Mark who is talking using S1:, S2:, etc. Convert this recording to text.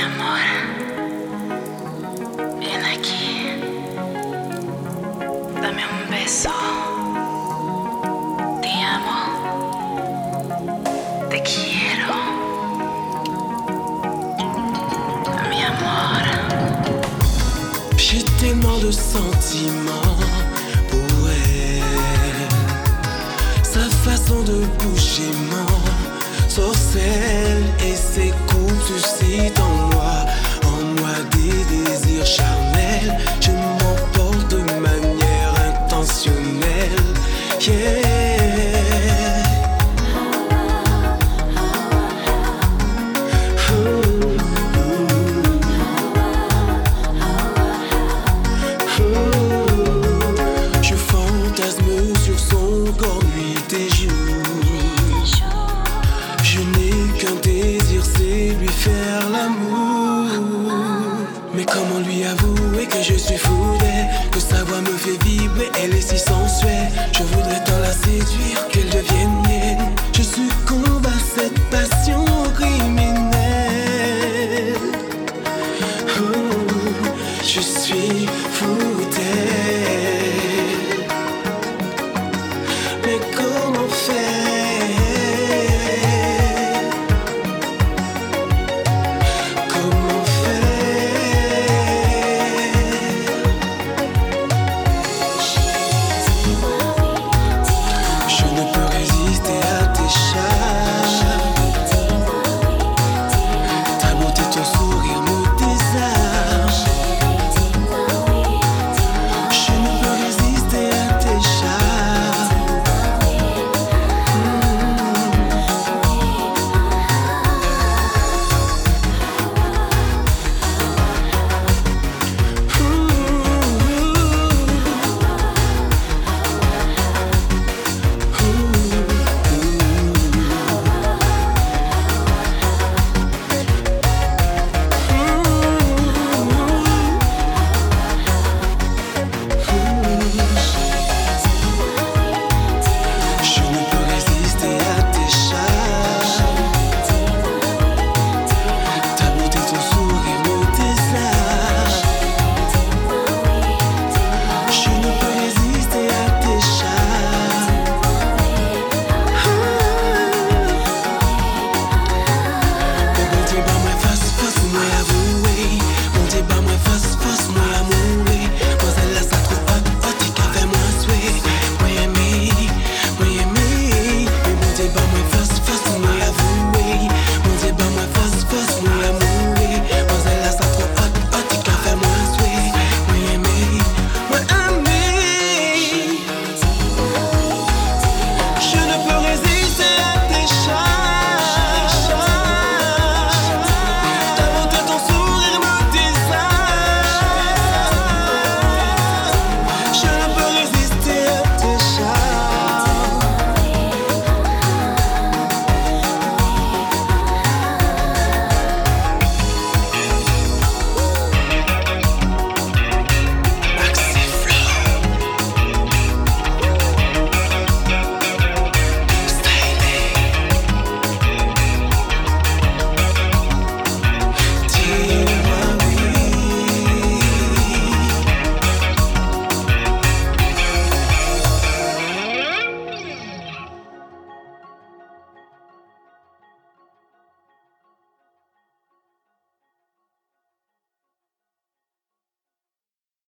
S1: amor, ven aquí, dame un beso. Te amo, te quiero, mi amor.
S2: J'ai tellement de sentiments pour elle. Sa façon de bouger m'ensorcelle et ses coups suscitent en moi des désirs charnels. Je m'emporte de manière intentionnelle. Yeah. Je fantasme sur son corps nuit et jour. Je n'ai qu'un désir, c'est lui faire l'amour. Mais comment lui avouer que je suis fou d'elle, que sa voix me fait vibrer, elle est si sensuelle. Je voudrais tant la séduire, qu'elle